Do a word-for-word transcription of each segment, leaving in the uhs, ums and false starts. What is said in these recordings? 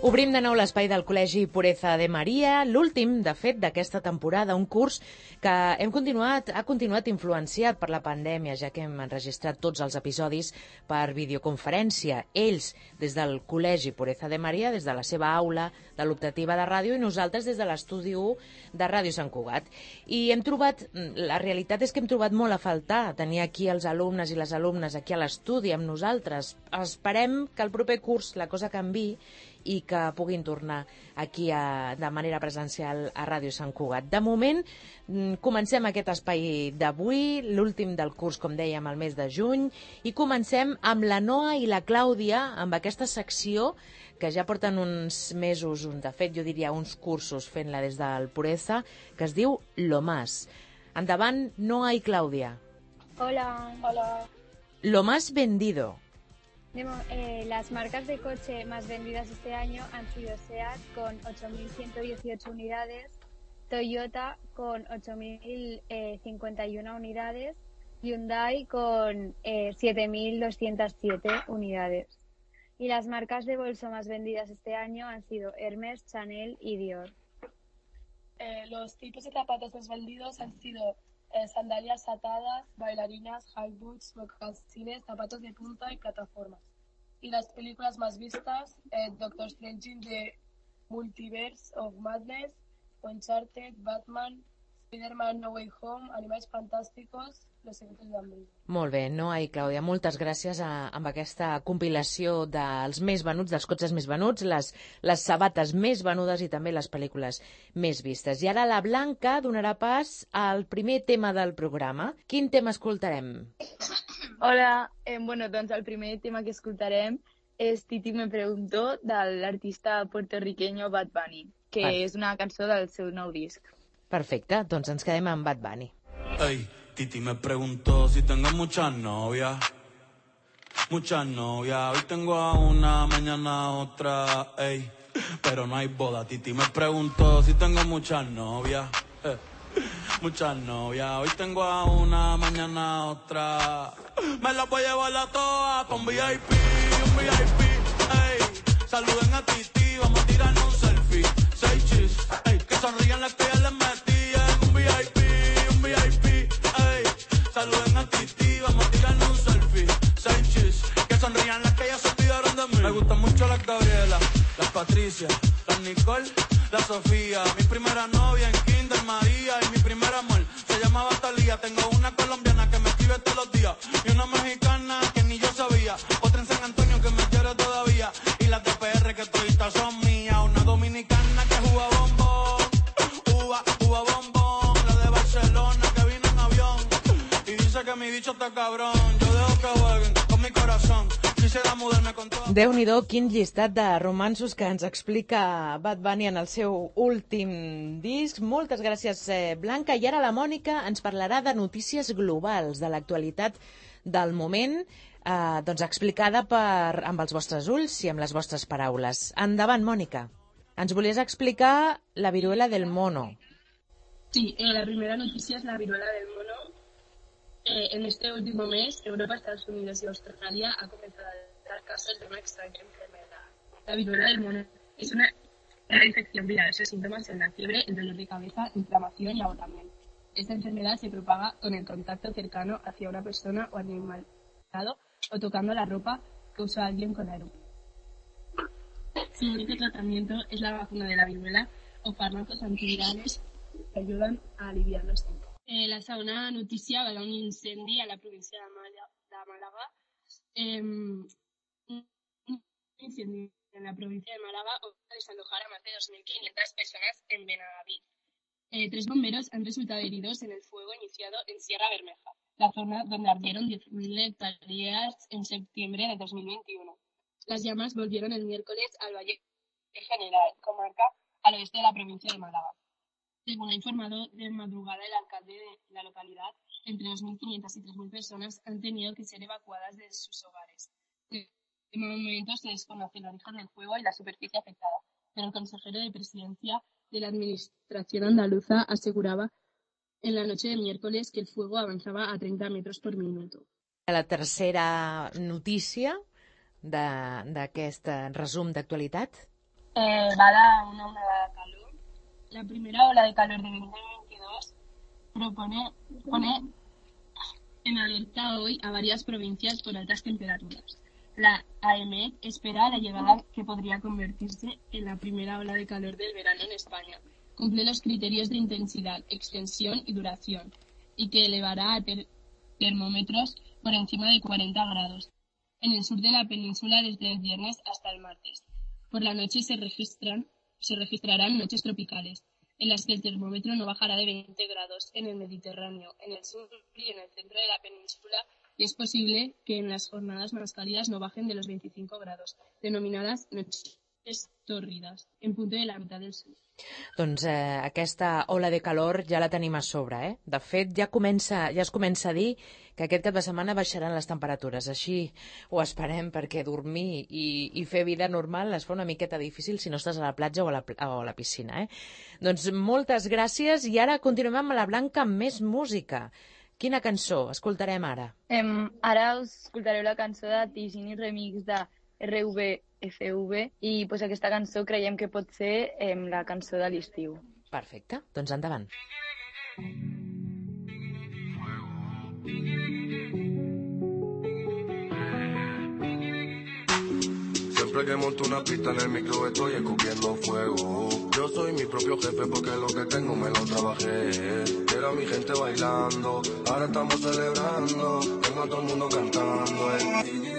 Obrim de nou l'espai del Col·legi Pureza de Maria, l'últim, de fet, d'aquesta temporada, un curs que hem continuat, ha continuat influenciat per la pandèmia, ja que hem enregistrat tots els episodis per videoconferència. Ells, des del Col·legi Pureza de Maria, des de la seva aula de l'optativa de ràdio, i nosaltres des de l'estudi u de Ràdio Sant Cugat. I hem trobat, la realitat és que hem trobat molt a faltar tenir aquí els alumnes i les alumnes aquí a l'estudi amb nosaltres. Esperem que el proper curs la cosa canviï i que puguin tornar aquí a, de manera presencial a Ràdio Sant Cugat. De moment, comencem aquest espai d'avui, l'últim del curs, com dèiem, el mes de juny, i comencem amb la Noa i la Clàudia, amb aquesta secció que ja porten uns mesos, de fet, jo diria uns cursos fent-la des del Pureza, que es diu Lo Más. Endavant, Noa i Clàudia. Hola. Hola. Lo más vendido. Eh, las marcas de coche más vendidas este año han sido SEAT con ocho mil ciento dieciocho unidades, Toyota con ocho mil cincuenta y una unidades, Hyundai con eh, siete mil doscientas siete unidades. Y las marcas de bolso más vendidas este año han sido Hermes, Chanel y Dior. Eh, los tipos de zapatos más vendidos han sido eh, sandalias atadas, bailarinas, high boots, mocasines, zapatos de punta y plataformas. Y las películas más vistas, eh, Doctor Strange in the Multiverse of Madness, Uncharted, Batman, Spider-Man No Way Home, Animals Fantásticos, Los Secretos de Dumbledore. Molt bé, Noa i Clàudia, moltes gràcies a, amb aquesta compilació dels més venuts, dels cotxes més venuts, les, les sabates més venudes i també les pel·lícules més vistes. I ara la Blanca donarà pas al primer tema del programa. Quin tema escoltarem? Hola, eh, bueno, doncs el primer tema que escoltarem és Titi me preguntó, de l'artista puertorriqueño Bad Bunny, que Vale. és una cançó del seu nou disc. Perfecte, doncs ens quedem amb Bad Bunny. Ey, Titi me preguntó si tengo muchas novias, muchas novias. Hoy tengo a una, mañana a otra, ey, pero no hay boda. Titi me preguntó si tengo muchas novias, eh, muchas novias. Hoy tengo a una, mañana a otra. Me las voy a llevar a todas pa' un V I P, un V I P, ey. Saluden a Titi, vamos a tirarnos un selfie. Seis chis, ey, que sonrían las que ya les metí en un V I P, un V I P, ey. Saluden a Titi, vamos a tirarnos un selfie. Seis chis, que sonrían las que ya se olvidaron de mí. Me gustan mucho las Gabriela, las Patricia, las Nicole, la Sofía. Mi primera novia en Kinder María y mi primer amor se llamaba Talía. Tengo una colombiana que me escribe todos los días y una mexicana que ni yo sabía. Otra en San Antonio que me quiere todavía y las de P R que toditas son mías. Una dominicana que juega bombón, uva, uva bombón. La de Barcelona que vino en avión y dice que mi bicho está cabrón. Yo dejo que jueguen con mi corazón. Quisiera mudarme con todo. Déu-n'hi-do, quin llistat de romanços que ens explica Bad Bunny en el seu últim disc. Moltes gràcies, eh, Blanca. I ara la Mònica ens parlarà de notícies globals, de l'actualitat del moment, eh, doncs explicada per, amb els vostres ulls i amb les vostres paraules. Endavant, Mònica. Ens volies explicar la viruela del mono. Sí, eh, la primera noticia es la viruela del mono. Eh, en este último mes, Europa, Estados Unidos y Australia ha comenzado a dar casos de una extraña enfermedad. La viruela del mono es una, una infección viral. Sus síntomas son la fiebre, el dolor de cabeza, inflamación y agotamiento. Esta enfermedad se propaga con el contacto cercano hacia una persona o animal o tocando la ropa que usa alguien con la ropa. Su único tratamiento es la vacuna de la viruela o fármacos antivirales que ayudan a aliviar los síntomas. Eh, la segona notícia va d'un incendi a la província de, Màlaga, de Màlaga. Eh, un incendi en la provincia de Málaga obliga a desalojar a más de dos mil quinientas personas en Benaví. Eh, tres bomberos han resultado heridos en el fuego iniciado en Sierra Bermeja, la zona donde ardieron diez mil hectáreas en septiembre de dos mil veintiuno. Las llamas volvieron el miércoles al Valle General, comarca al oeste de la provincia de Málaga. Según ha informado de madrugada el alcalde de la localidad, entre dos mil quinientas y tres mil personas han tenido que ser evacuadas de sus hogares. De momento se desconoce el origen del fuego y la superficie afectada, pero el consejero de presidencia de la administración andaluza aseguraba en la noche del miércoles que el fuego avanzaba a treinta metros por minuto. La tercera notícia d'aquest resum d'actualitat. eh, va a dar una ola de calor. La primera ola de calor de veinte veintidós propone, pone en alerta hoy a varias provincias por altas temperaturas. La AEMET espera la llegada que podría convertirse en la primera ola de calor del verano en España. Cumple los criterios de intensidad, extensión y duración, y que elevará a ter termómetros por encima de cuarenta grados en el sur de la península desde el viernes hasta el martes. Por la noche se registran, se registrarán noches tropicales, en las que el termómetro no bajará de veinte grados en el Mediterráneo, en el sur y en el centro de la península, y es posible que en las jornadas más cálidas no bajen de los veinticinco grados, denominadas noches tórridas, en punto de la mitad del sur. Doncs eh, aquesta ola de calor ja la tenim a sobre, eh? De fet, ja, comença, ja es comença a dir que aquest cap de setmana baixaran les temperatures. Així ho esperem, perquè dormir i, i fer vida normal es fa una miqueta difícil si no estàs a la platja o a la, o a la piscina, eh? Doncs moltes gràcies, i ara continuem amb la Blanca amb més música. Quina cançó escoltarem ara? Um, ara us escoltareu la cançó de Tigini Remix de R V F V i pues, aquesta cançó creiem que pot ser um, la cançó de l'estiu. Perfecte, doncs endavant. Siempre que monto una pista en el micro estoy escupiendo fuego. Yo soy mi propio jefe porque lo que tengo me lo trabajé. Era mi gente bailando, ahora estamos celebrando. Tengo a todo el mundo cantando. Eh.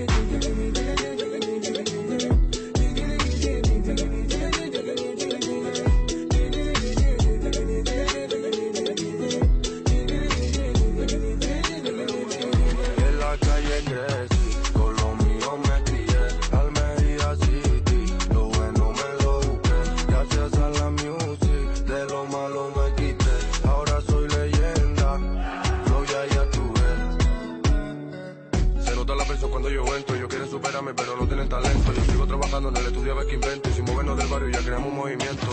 Pero no tienen talento. Yo sigo trabajando en el estudio a ver qué invento. Y sin movernos del barrio ya creamos un movimiento.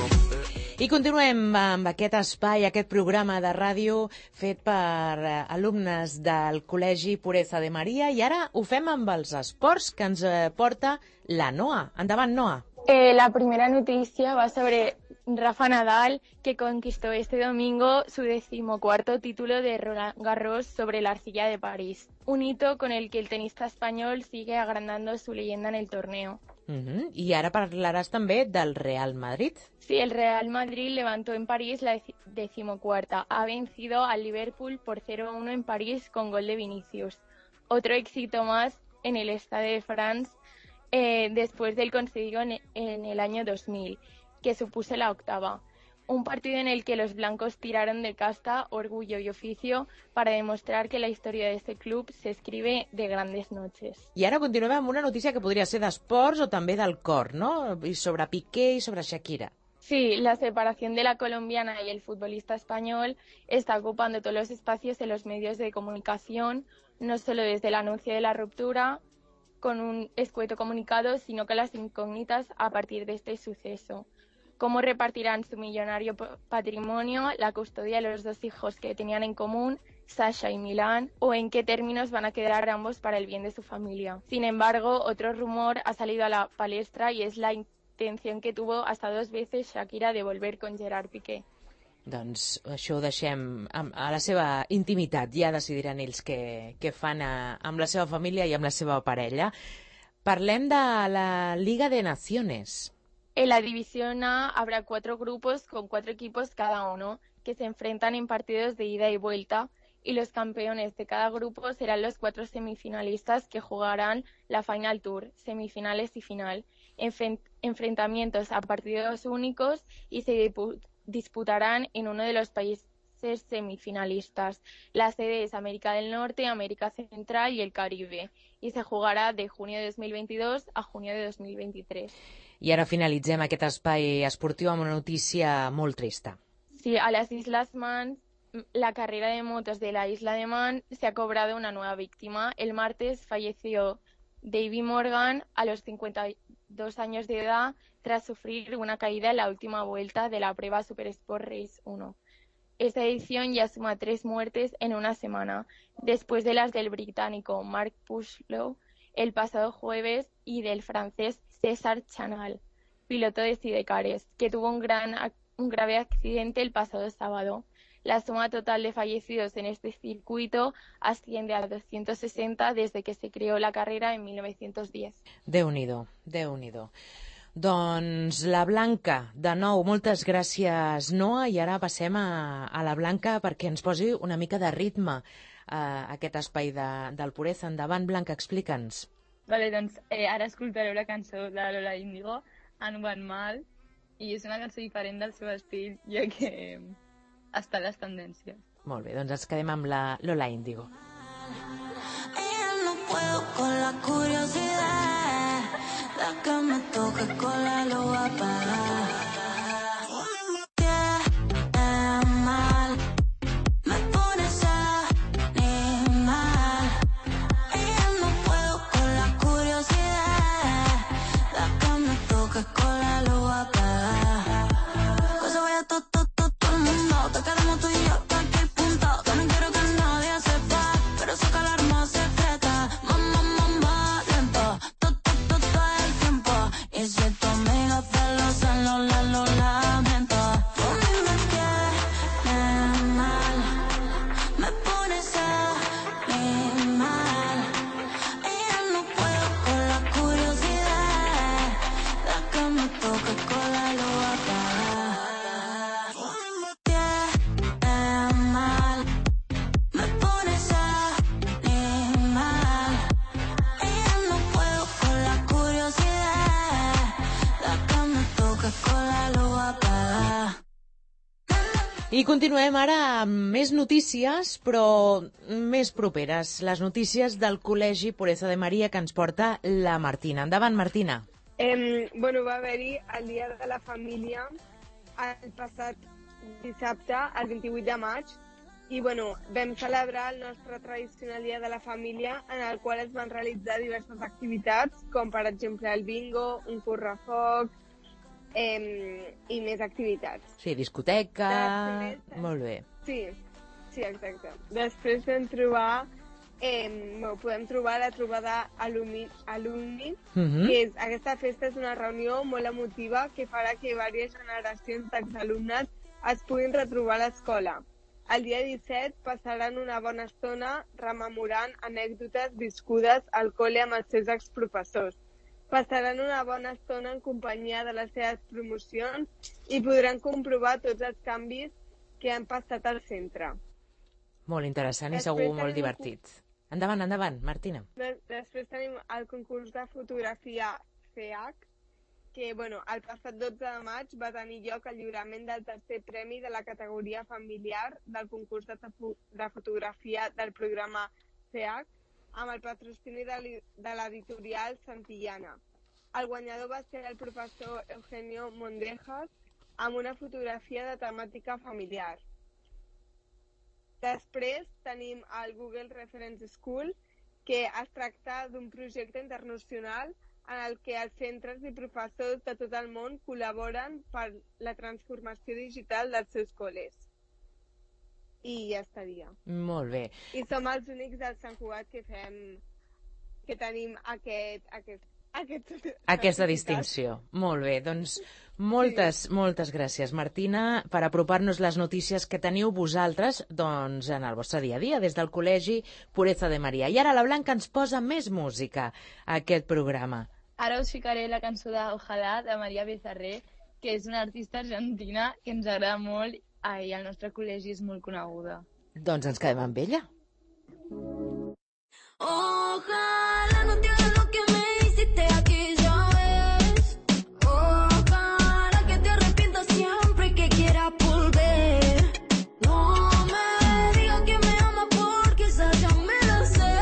I continuem amb aquest espai, aquest programa de ràdio fet per alumnes del Col·legi Pureza de Maria, i ara ho fem amb els esports que ens porta la Noa. Endavant, Noa. Eh, la primera noticia va sobre Rafa Nadal, que conquistó este domingo su decimocuarto título de Roland Garros sobre la arcilla de París, un hito con el que el tenista español sigue agrandando su leyenda en el torneo. Uh-huh. I ara parlaràs també del Real Madrid. Sí, el Real Madrid levantó en París la decimocuarta. Ha vencido al Liverpool por cero a uno en París con gol de Vinicius. Otro éxito más en el Stade de France eh, después del conseguido en, en el año dos mil, que supuso la octava. Un partido en el que los blancos tiraron de casta, orgullo y oficio para demostrar que la historia de este club se escribe de grandes noches. I ara continuem amb una notícia que podria ser d'esports o també del cor, no? I sobre Piqué i sobre Shakira. Sí, la separación de la colombiana y el futbolista español está ocupando todos los espacios en los medios de comunicación, no solo desde el anuncio de la ruptura con un escueto comunicado, sino que las incógnitas a partir de este suceso. Cómo repartirán su millonario patrimonio, la custodia de los dos hijos que tenían en común, Sasha y Milán, o en qué términos van a quedar ambos para el bien de su familia. Sin embargo, otro rumor ha salido a la palestra y es la intención que tuvo hasta dos veces Shakira de volver con Gerard Piqué. Doncs això ho deixem a la seva intimitat, ja decidiran ells què, què fan a, amb la seva família i amb la seva parella. Parlem de la Liga de Naciones. En la División A habrá cuatro grupos con cuatro equipos cada uno que se enfrentan en partidos de ida y vuelta, y los campeones de cada grupo serán los cuatro semifinalistas que jugarán la Final Tour, semifinales y final, Enfrent- enfrentamientos a partidos únicos y se disputarán en uno de los países semifinalistas. La sede es América del Norte, América Central y el Caribe, y se jugarà de junio de dos mil veintidós a junio de dos mil veintitrés. I ara finalitzem aquest espai esportiu amb una notícia molt trista. Sí, a las Islas Man, la carrera de motos de la isla de Man se ha cobrado una nueva víctima. El martes falleció Davy Morgan a los cincuenta y dos años de edad tras sufrir una caída en la última vuelta de la prueba Super Sport Race uno. Esta edición ya suma tres muertes en una semana, después de las del británico Mark Pushlow el pasado jueves y del francés César Chanal. piloto de Sidecares, que tuvo un, gran, un grave accidente el pasado sábado. La suma total de fallecidos en este circuito asciende a doscientos sesenta desde que se creó la carrera en mil novecientos diez. Déu-n'hi-do, Déu-n'hi-do. Doncs la Blanca, de nou, moltes gràcies, Noa, i ara passem a, a la Blanca perquè ens posi una mica de ritme a aquest espai de, del Pureza. Endavant, Blanca, explica'ns. Vale, doncs eh, ara escoltareu la cançó de Lola Índigo, No van mal, i és una cançó diferent del seu estil, ja que està a les tendències. Molt bé, doncs ens quedem amb la Lola Índigo. No puedo con la curiosidad, la que me toque con la lo va a pagar. I continuem ara amb més notícies, però més properes. Les notícies del Col·legi Pureza de Maria que ens porta la Martina. Endavant, Martina. Eh, bueno, va haver-hi el Dia de la Família el passat dissabte, el vint-i-vuit de maig, i bueno, vam celebrar el nostre tradicional Dia de la Família, en el qual es van realitzar diverses activitats, com per exemple el bingo, un correfoc, Eh, i més activitats. Sí, discoteca... Després, molt bé. Sí, sí, exacte. Després vam trobar, eh, bueno, podem trobar la trobada alumni, alumni Uh-huh. que és, aquesta festa és una reunió molt emotiva que farà que diverses generacions d'exalumnes es puguin retrobar a l'escola. El dia disset passaran una bona estona rememorant anècdotes viscudes al col·le amb els seus exprofessors. Passaran una bona estona en companyia de les seves promocions i podran comprovar tots els canvis que han passat al centre. Molt interessant i Després segur molt tenim- divertit. Endavant, endavant, Martina. De després tenim el concurs de fotografia C H, que bueno, el passat dotze de maig va tenir lloc el lliurament del tercer premi de la categoria familiar del concurs de, de fotografia del programa C H, amb el patrocini de l'editorial Santillana. El guanyador va ser el professor Eugenio Mondejas amb una fotografia de temàtica familiar. Després tenim el Google Reference School, que es tracta d'un projecte internacional en el que els centres i professors de tot el món col·laboren per la transformació digital dels seus col·les. I ja estaria. Molt bé. I som els únics del Sant Cugat que fem, que tenim aquest, aquest, aquest Aquesta distinció. Molt bé, doncs moltes, sí. moltes gràcies, Martina, per apropar-nos les notícies que teniu vosaltres doncs, en el vostre dia a dia, des del Col·legi Pureza de Maria. I ara la Blanca ens posa més música a aquest programa. Ara us ficaré la cançó de Ojalá, de Maria Becerré, que és una artista argentina que ens agrada molt i al nostre col·legi és molt coneguda. Doncs ens quedem amb ella. Ojalá no te hagas lo que me hiciste aquella vez. Ojalá que te arrepientas siempre y que quieras volver. No me digas que me amas porque esa ya me la sé.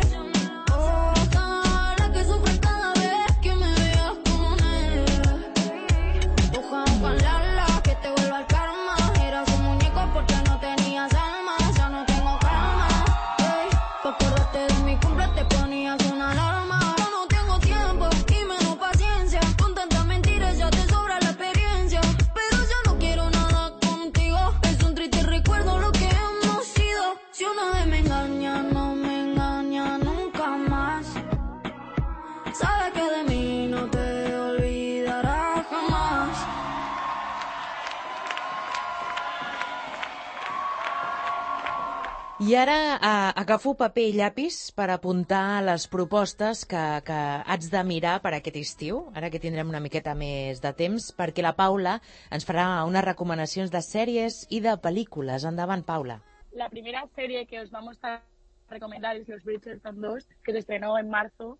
Ojalá que sufras cada vez que me veas con él. Ojalá que te vuelva el karma. Eras un muñeco porque no tenías alma. Ya no tengo calma. Hey, pa' acordarte de mi cumple te ponías una alarma. I ara eh, agafo paper i llapis per apuntar les propostes que, que haig de mirar per aquest estiu, ara que tindrem una miqueta més de temps, perquè la Paula ens farà unes recomanacions de sèries i de pel·lícules. Endavant, Paula. La primera serie que os vamos a recomendar es Los Bridgerton dos, que se estrenó en marzo.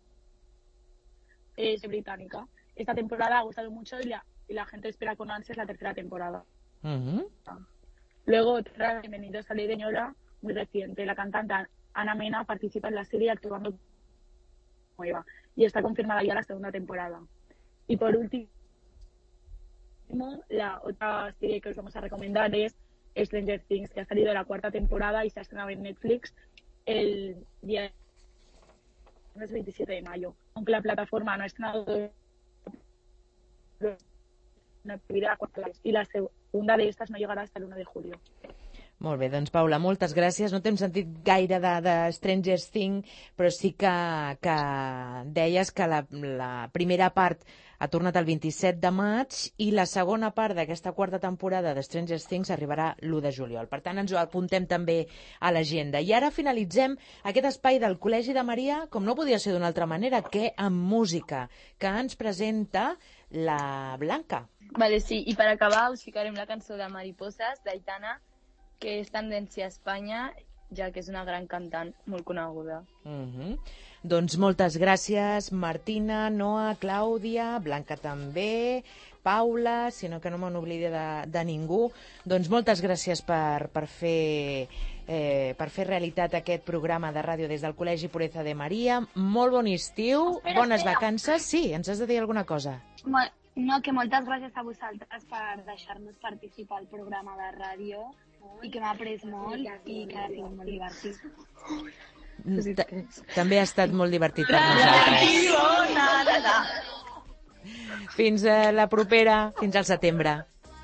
Es británica. Esta temporada ha gustado mucho y la, y la gente espera con ansias la tercera temporada. Uh-huh. Luego, otra, Bienvenidos a Ley de Ñola, muy reciente. La cantante Ana Mena participa en la serie actuando nueva y está confirmada ya la segunda temporada. Y por último, la otra serie que os vamos a recomendar es Stranger Things, que ha salido la cuarta temporada y se ha estrenado en Netflix el día veintisiete de mayo. Aunque la plataforma no ha estrenado una actividad y la segunda de estas no llegará hasta el uno de julio. Molt bé, doncs Paula, moltes gràcies. No t'hem sentit gaire de, de Stranger Things, però sí que, que deies que la, la primera part ha tornat el vint-i-set de maig i la segona part d'aquesta quarta temporada de Stranger Things arribarà l'u de juliol. Per tant, ens ho apuntem també a l'agenda. I ara finalitzem aquest espai del Col·legi de Maria, com no podia ser d'una altra manera, que amb música, que ens presenta la Blanca. Vale, sí, i per acabar us ficarem la cançó de Mariposas, d'Aitana, que és tendència a Espanya, ja que és una gran cantant molt coneguda. Uh-huh. Doncs moltes gràcies, Martina, Noa, Clàudia, Blanca també, Paula, sinó que no me n'oblidi de, de ningú. Doncs moltes gràcies per, per, fer, eh, per fer realitat aquest programa de ràdio des del Col·legi Pureza de Maria. Molt bon estiu, espera, bones espera. vacances. Sí, ens has de dir alguna cosa. No, que moltes gràcies a vosaltres per deixar-nos participar al programa de ràdio i que m'ha après molt i que ha sigut molt divertit. També ha estat molt divertit per nosaltres. Fins a la propera, fins al setembre.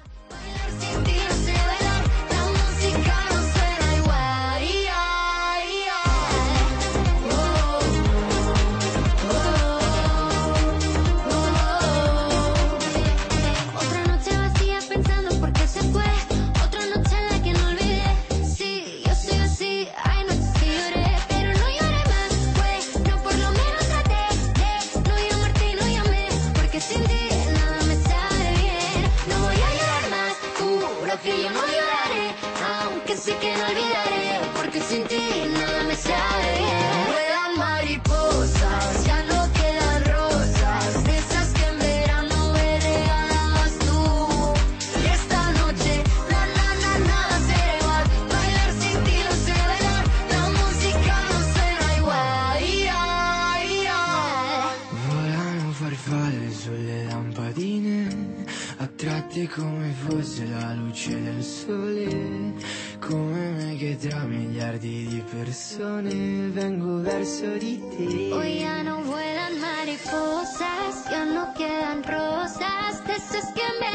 Come fosse la luce del sole, come me che tra miliardi di persone vengo verso di te. Hoy ya no vuelan mariposas, ya no quedan rosas, de esas que me